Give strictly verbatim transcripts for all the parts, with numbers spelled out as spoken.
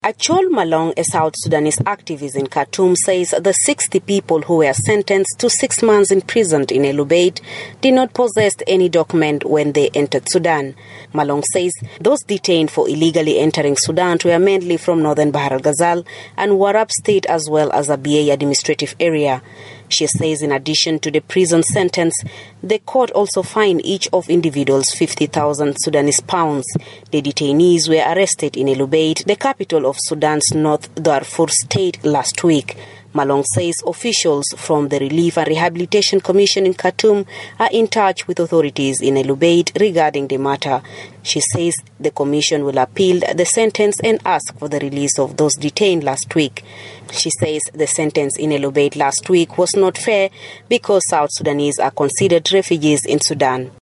Achol Malong, a South Sudanese activist in Khartoum, says the sixty people who were sentenced to six months imprisoned in El-Ubaid did not possess any document when they entered Sudan. Malong says those detained for illegally entering Sudan were mainly from northern Bahr el-Ghazal and Warab state as well as Abyei administrative area. She says in addition to the prison sentence, the court also fined each of individuals fifty thousand Sudanese pounds. The detainees were arrested in El-Ubaid, the capital of Sudan's North Darfur state, last week. Malong says officials from the Relief and Rehabilitation Commission in Khartoum are in touch with authorities in El-Ubaid regarding the matter. She says the commission will appeal the sentence and ask for the release of those detained last week. She says the sentence in El-Ubaid last week was not fair because South Sudanese are considered refugees in Sudan.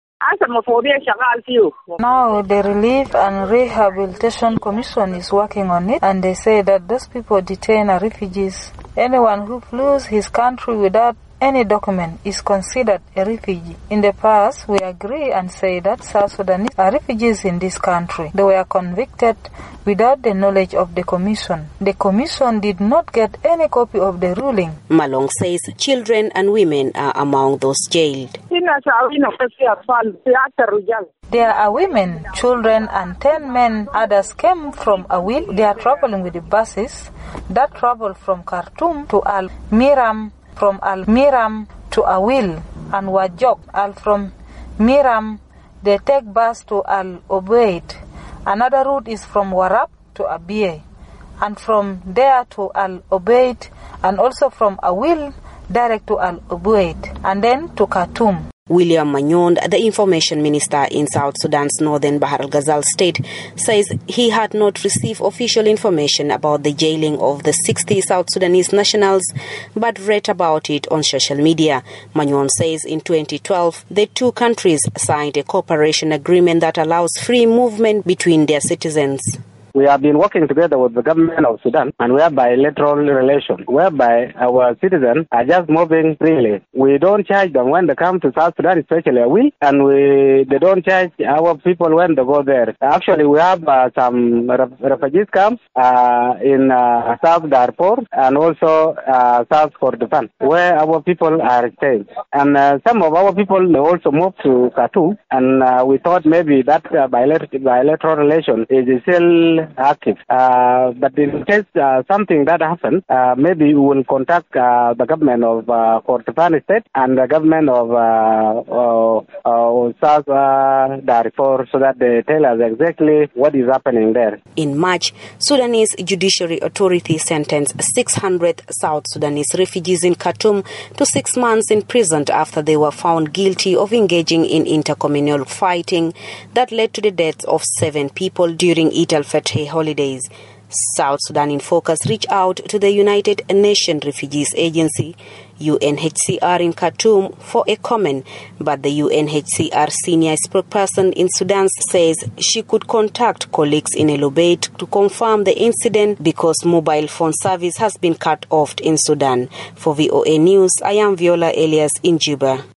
Now the Relief and Rehabilitation Commission is working on it, and they say that those people detained are refugees. Anyone who flees his country without any document is considered a refugee. In the past, we agree and say that South Sudanese are refugees in this country. They were convicted without the knowledge of the commission. The commission did not get any copy of the ruling. Malong says children and women are among those jailed. There are women, children and ten men. Others came from Awil. They are traveling with the buses that travel from Khartoum to Al-Miram, from Al-Miram to Awil and Wajok. Al from Miram, they take bus to Al-Ubaid. Another route is from Warab to Abyei, and from there to Al-Ubaid, and also from Awil direct to Al-Ubaid, and then to Khartoum. William Manyond, the information minister in South Sudan's northern Bahr el-Ghazal state, says he had not received official information about the jailing of the sixty South Sudanese nationals, but read about it on social media. Manyond says in twenty twelve, the two countries signed a cooperation agreement that allows free movement between their citizens. We have been working together with the government of Sudan, and we have bilateral relations whereby our citizens are just moving freely. We don't charge them when they come to South Sudan, especially we, and we they don't charge our people when they go there. Actually, we have uh, some ref refugees camps uh, in uh, South Darfur and also uh, South Kordofan, where our people are staying. And uh, some of our people they also moved to Khartoum, and uh, we thought maybe that uh, bilateral, bilateral relation is still active. Uh, but in case uh, something that happens, uh, maybe we will contact uh, the government of uh, Kordofan state and the government of uh, uh, uh, South uh, Darfur so that they tell us exactly what is happening there. In March, Sudanese Judiciary Authority sentenced six hundred South Sudanese refugees in Khartoum to six months in prison after they were found guilty of engaging in intercommunal fighting that led to the deaths of seven people during Eid al-Fitr holidays. South Sudan in Focus reached out to the United Nations Refugees Agency, U N H C R, in Khartoum for a comment, but the U N H C R senior spokesperson in Sudan says she could contact colleagues in El-Ubaid to confirm the incident because mobile phone service has been cut off in Sudan. For V O A News, I am Viola Elias in Juba.